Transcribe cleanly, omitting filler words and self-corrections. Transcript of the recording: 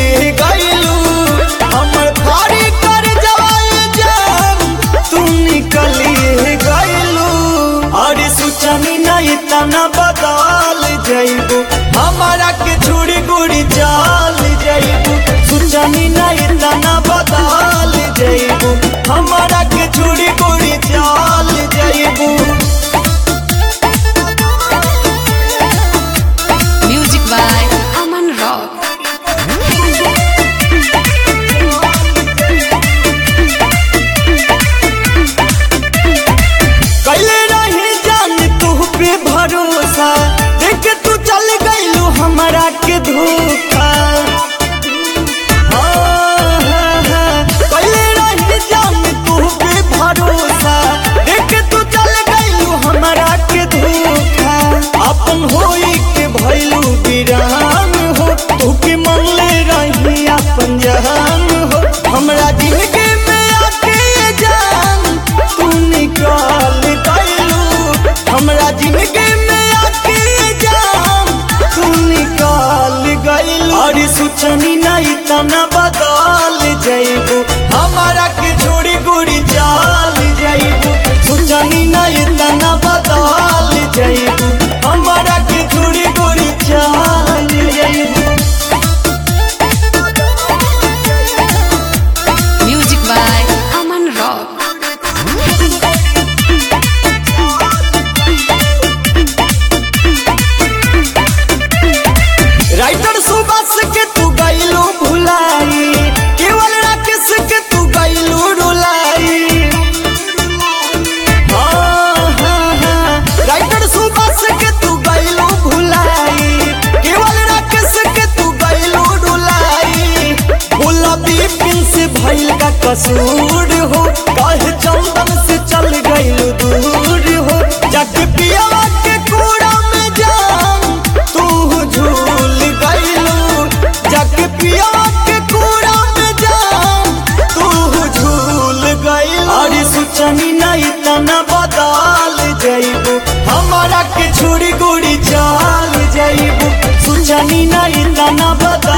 गइलू हमर भारी कर जवाए जान तू निकलिए गइलू। अरे सोचनी नहीं तना बदल जइबू हमारा के छोड़ी गोरी चाल जइबू। सोचनी नहीं तना बदल जइबू हमारा के छोड़ी गोरी चाल जइबू। Music by Aman Rock. कैले रही जान तू पे भरोसा देख तू चल गइलू हमारा के धोखा। कैले रही जान तू पे भरोसा देख तू चल गइलू हमारा के धोखा। अपन होई के भइलू वीरान हो तू के मन ले रही अपन जान हो। हमरा जिंदगी में आके जान तू निकाल गइलू हमरा जिंदगी में आके जान तू निकाल गइलू। अरे सोचनी नहीं तना बदल जइबू हमारा के छोड़ी गोरी चाल जइबू। सोचनी नहीं तना बदल जइबू हमारा के छोड़ी गोरी चाल जइबू। Music by Aman Rock. Writer Subas के तू गइलू भुलाई केवल राकेश के तू गइलू रुलाई। राइटर सुबास के तू गइलू भुलाई केवल राकेश के तू गइलू रुलाई। बोला बिपिन से भइल का कसूर हो काहे चंदन से चल गइलू दूर हो। जाके पियावा के कूड़ा में जान तू झूल गइलू जाके पियावा के कूड़ा में जान तू झूल गइलू। अरे सोचनी नहीं तना बदल जइबू हमारा के छोड़ी गोरी चाल जइबू। सोचनी नहीं तना बदल